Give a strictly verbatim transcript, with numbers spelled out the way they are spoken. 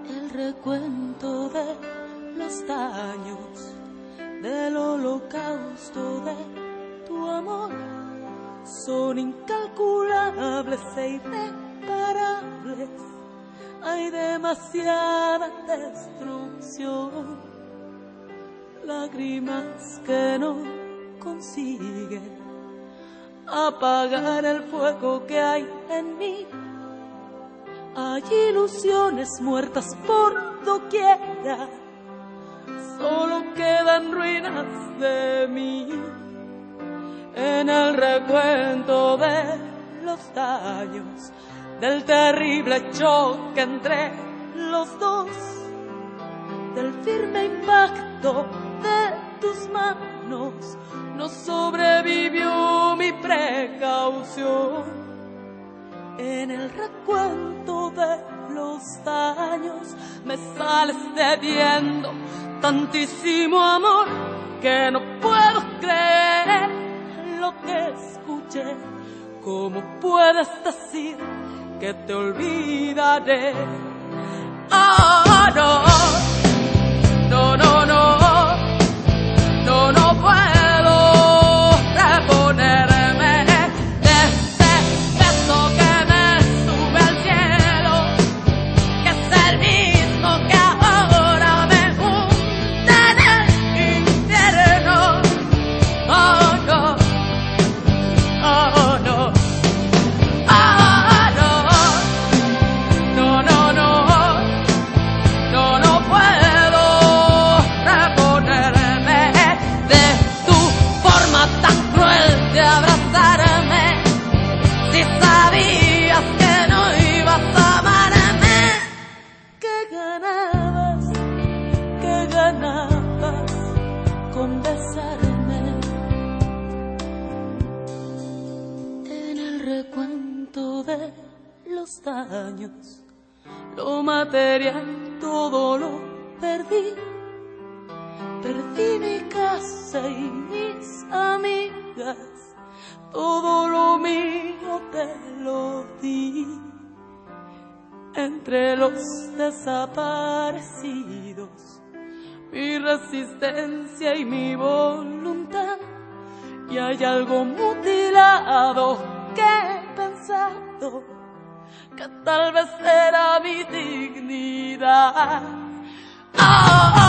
El recuento de los daños, del holocausto de tu amor, son incalculables e irreparables. Hay demasiada destrucción, lágrimas que no consiguen apagar el fuego que hay en mí. Hay ilusiones muertas por doquiera, solo quedan ruinas de mí. En el recuento de los daños, del terrible choque entre los dos, del firme impacto de tus manos, no sobrevivió mi precaución. En el recuento de los daños me sales cediendo tantísimo amor que no puedo creer lo que escuché. ¿Cómo puedes decir que te olvidaré? Oh, no, no, no, no, no, no puedo reponerme de ese beso que me sube al cielo, que es el mismo que ahora me hunde en el infierno. Oh, no, oh, no. Con besarme. En el recuento de los daños, lo material todo lo perdí. Perdí mi casa y mis amigas, todo lo mío te lo di. Entre los desaparecidos, mi resistencia y mi voluntad, y hay algo mutilado que he pensado que tal vez era mi dignidad. Oh,